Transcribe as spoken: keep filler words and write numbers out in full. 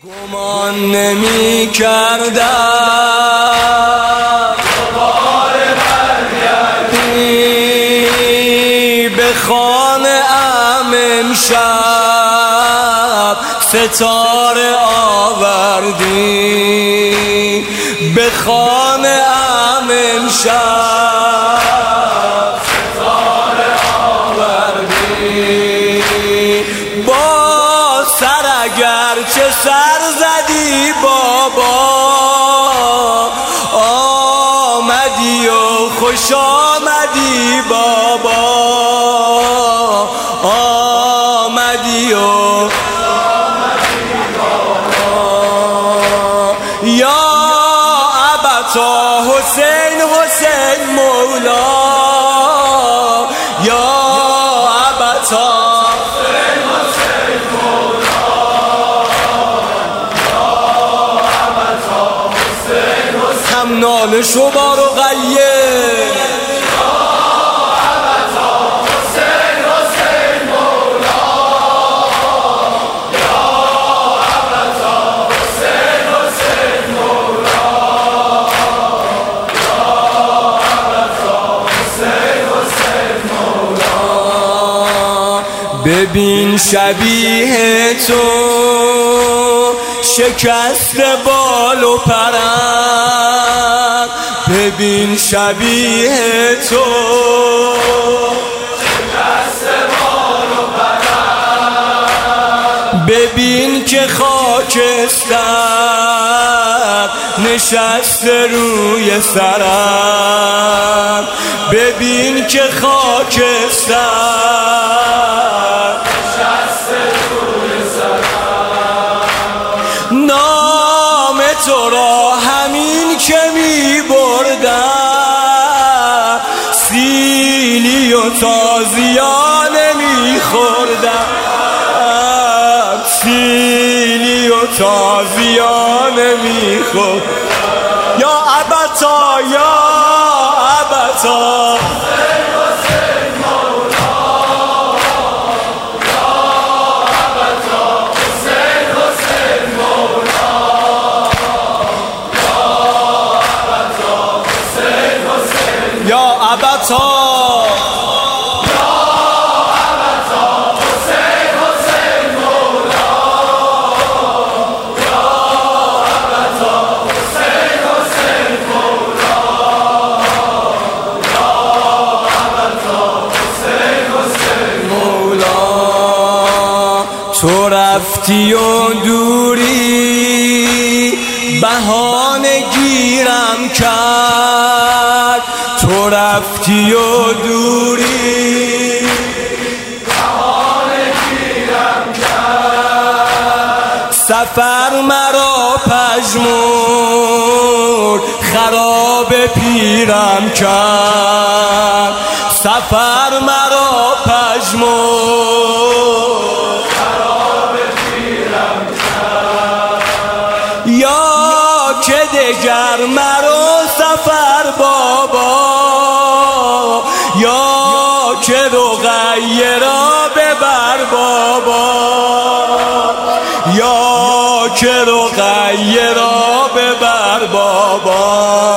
گمان نمی کردم دوباره برگردی به خانه ام امشب ستاره آوردی به خانه ام امشب ستاره آوردی با سر اگر چه سر زدی بابا آمدی و خوش آمدی بابا آمدی و یا ابتا حسین حسین مولا یا ابتا حسین حسین مولا یا ابتا حسین حسین هم ناله شو بار و غیه ببین شبیه تو شکست بال و پرم ببین شبیه تو شکست بال و پرم ببین که خاکستر نشسته روی سرم ببین که خاکستر نام تو را همین که می بردم سیلی و تازیانه می خوردم سیلی و تازیانه می خوردم یا ابتا یا ابتا یا ابتا یا ابتا حسین حسین مولا یا ابتا حسین حسین مولا یا ابتا حسین حسین مولا تو رفتی و دوری بهانه گیرم کرد تو رفتی و دوری بهانه گیرم کرد سفر مرا پژمرد خراب پیرم کرد سفر مرا پژمرد خراب پیرم کرد یا که دگر مرا سفر بابا یا که رقیه را ببر بابا یا که رقیه را ببر بابا